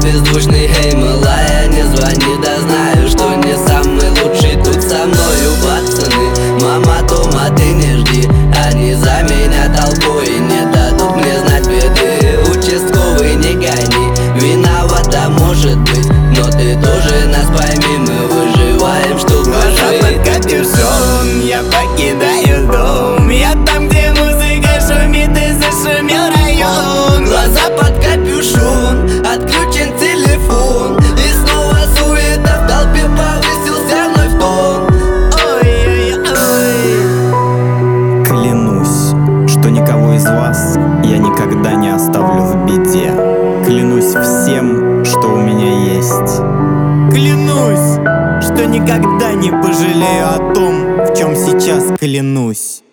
беззвучный, эй, малая, не звони, да знаю, что не самый лучший тут со мною, пацаны. Мама дома, ты не жди, они за меня толпой не дадут мне знать беды. Участковый, не гони, виновата может быть, но ты тоже нас пойми, мы выживаем, чтобы жить. Под капюшон я покидаю дом, я там, где музыка шумит, и зашумел район. Глаза под капюшон, отключен телефон, и снова суета в толпе, повысился вновь тон. Ой-ой-ой. Клянусь, что никого из вас я никогда не оставлю в беде. Клянусь всем, что у меня есть. Клянусь, что никогда не пожалею о том, в чем сейчас клянусь.